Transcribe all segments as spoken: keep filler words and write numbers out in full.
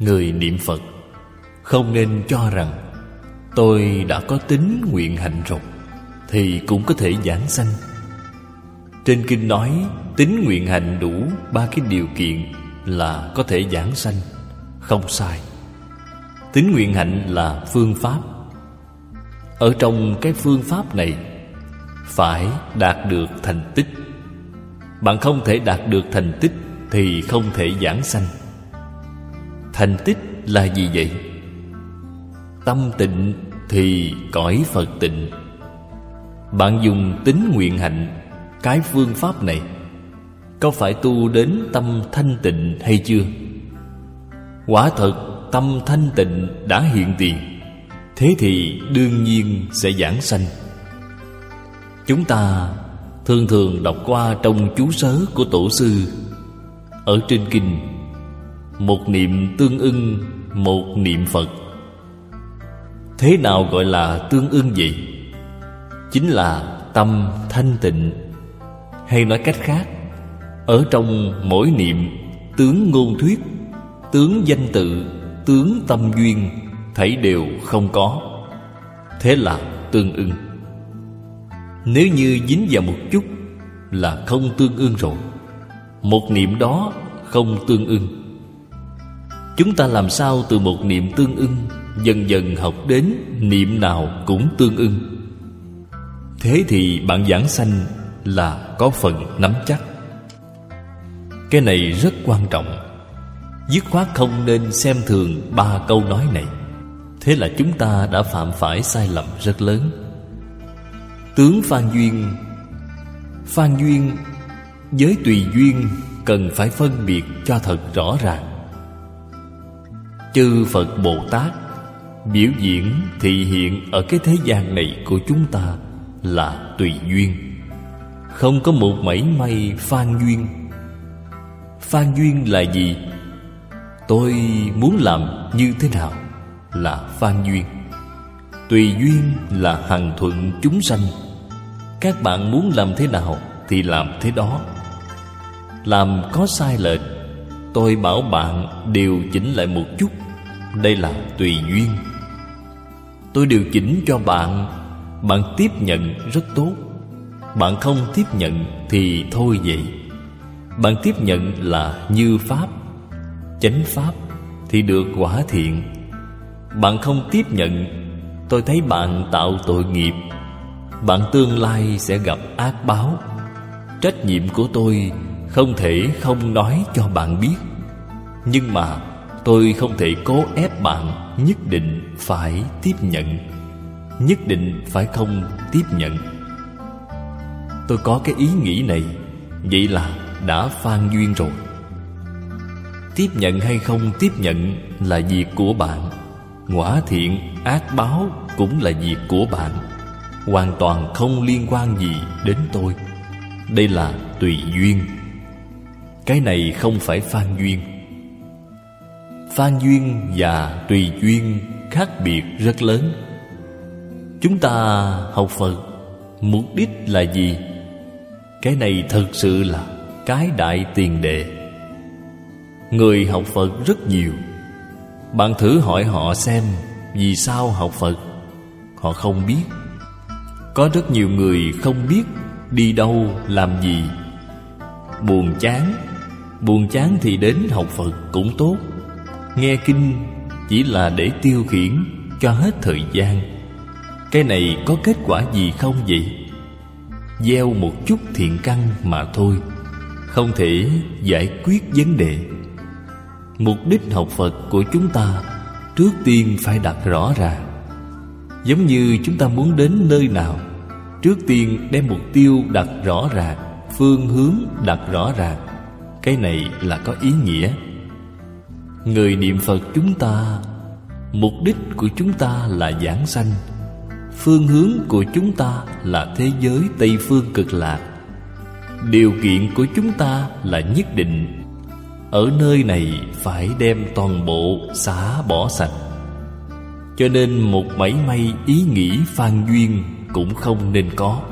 người niệm Phật không nên cho rằng tôi đã có tín nguyện hạnh rồi thì cũng có thể giảng sanh. Trên kinh nói tín nguyện hạnh đủ ba cái điều kiện là có thể giảng sanh. Không sai. Tín nguyện hạnh là phương pháp. Ở trong cái phương pháp này phải đạt được thành tích. Bạn không thể đạt được thành tích thì không thể giảng sanh. Thành tích là gì vậy? Tâm tịnh thì cõi Phật tịnh. Bạn dùng tín nguyện hạnh, cái phương pháp này, có phải tu đến tâm thanh tịnh hay chưa? Quả thật tâm thanh tịnh đã hiện tiền, thế thì đương nhiên sẽ giảng sanh. Chúng ta thường thường đọc qua trong chú sớ của Tổ sư. Ở trên kinh, một niệm tương ưng một niệm Phật. Thế nào gọi là tương ưng vậy? Chính là tâm thanh tịnh. Hay nói cách khác, ở trong mỗi niệm, tướng ngôn thuyết, tướng danh tự, tướng tâm duyên thảy đều không có. Thế là tương ưng. Nếu như dính vào một chút là không tương ưng rồi. Một niệm đó không tương ưng. Chúng ta làm sao từ một niệm tương ưng dần dần học đến niệm nào cũng tương ưng? Thế thì bạn giảng sanh là có phần nắm chắc. Cái này rất quan trọng. Dứt khoát không nên xem thường ba câu nói này. Thế là chúng ta đã phạm phải sai lầm rất lớn. Tướng Phan Duyên. Phan Duyên với tùy duyên cần phải phân biệt cho thật rõ ràng. Chư Phật Bồ Tát biểu diễn thị hiện ở cái thế gian này của chúng ta là tùy duyên, không có một mảy may phan duyên. Phan duyên là gì? Tôi muốn làm như thế nào là phan duyên. Tùy duyên là hằng thuận chúng sanh. Các bạn muốn làm thế nào thì làm thế đó. Làm có sai lệch, tôi bảo bạn điều chỉnh lại một chút. Đây là tùy duyên. Tôi điều chỉnh cho bạn, bạn tiếp nhận rất tốt. Bạn không tiếp nhận thì thôi vậy. Bạn tiếp nhận là như pháp, chánh pháp thì được quả thiện. Bạn không tiếp nhận, tôi thấy bạn tạo tội nghiệp, bạn tương lai sẽ gặp ác báo. Trách nhiệm của tôi không thể không nói cho bạn biết. Nhưng mà tôi không thể cố ép bạn nhất định phải tiếp nhận, nhất định phải không tiếp nhận. Tôi có cái ý nghĩ này, vậy là đã phan duyên rồi. Tiếp nhận hay không tiếp nhận là việc của bạn. Quả thiện, ác báo cũng là việc của bạn, hoàn toàn không liên quan gì đến tôi. Đây là tùy duyên. Cái này không phải phan duyên. Phan duyên và tùy duyên khác biệt rất lớn. Chúng ta học Phật mục đích là gì? Cái này thực sự là cái đại tiền đề. Người học Phật rất nhiều. Bạn thử hỏi họ xem vì sao học Phật. Họ không biết. Có rất nhiều người không biết đi đâu làm gì. Buồn chán. Buồn chán thì đến học Phật cũng tốt. Nghe kinh chỉ là để tiêu khiển cho hết thời gian. Cái này có kết quả gì không vậy? Gieo một chút thiện căn mà thôi, không thể giải quyết vấn đề. Mục đích học Phật của chúng ta trước tiên phải đặt rõ ràng. Giống như chúng ta muốn đến nơi nào, trước tiên đem mục tiêu đặt rõ ràng, phương hướng đặt rõ ràng. Cái này là có ý nghĩa. Người niệm Phật chúng ta, mục đích của chúng ta là giảng sanh. Phương hướng của chúng ta là thế giới Tây Phương Cực Lạc. Điều kiện của chúng ta là nhất định ở nơi này phải đem toàn bộ xả bỏ sạch. Cho nên một mảy may ý nghĩ phan duyên cũng không nên có.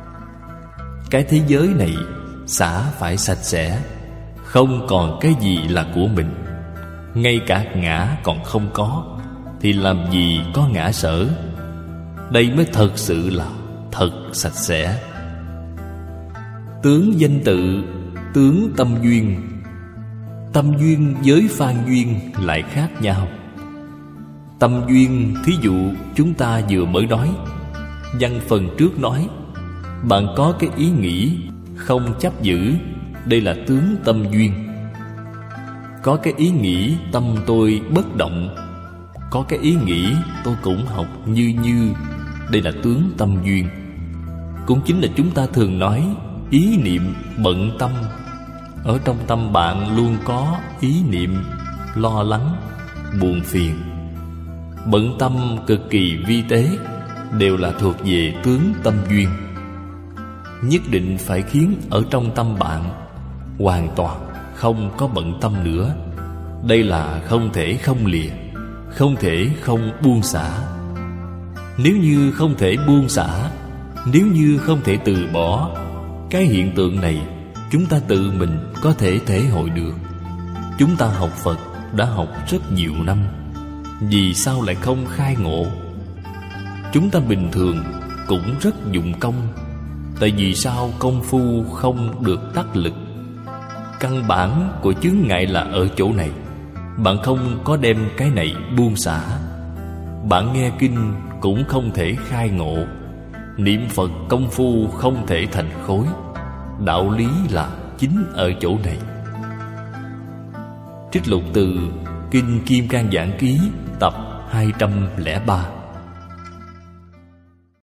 Cái thế giới này xả phải sạch sẽ, không còn cái gì là của mình. ngay cả ngã còn không có, thì làm gì có ngã sở. Đây mới thật sự là thật sạch sẽ. Tướng danh tự, tướng tâm duyên. Tâm duyên với phan duyên lại khác nhau. Tâm duyên, thí dụ chúng ta vừa mới nói, văn phần trước nói, bạn có cái ý nghĩ không chấp giữ, đây là tướng tâm duyên. Có cái ý nghĩ tâm tôi bất động, có cái ý nghĩ tôi cũng học như như, đây là tướng tâm duyên. Cũng chính là chúng ta thường nói ý niệm bận tâm. Ở trong tâm bạn luôn có ý niệm lo lắng, buồn phiền. Bận tâm cực kỳ vi tế, đều là thuộc về tướng tâm duyên. Nhất định phải khiến ở trong tâm bạn hoàn toàn không có bận tâm nữa. Đây là không thể không lìa, không thể không buông xả. Nếu như không thể buông xả, nếu như không thể từ bỏ, cái hiện tượng này chúng ta tự mình có thể thể hội được. Chúng ta học Phật đã học rất nhiều năm, vì sao lại không khai ngộ? Chúng ta bình thường cũng rất dụng công, tại vì sao công phu không được đắc lực? Căn bản của chướng ngại là ở chỗ này. Bạn không có đem cái này buông xả, bạn nghe kinh cũng không thể khai ngộ. Niệm Phật công phu không thể thành khối. Đạo lý là chính ở chỗ này. Trích lục từ Kinh Kim Cang Giảng Ký tập hai trăm lẻ ba.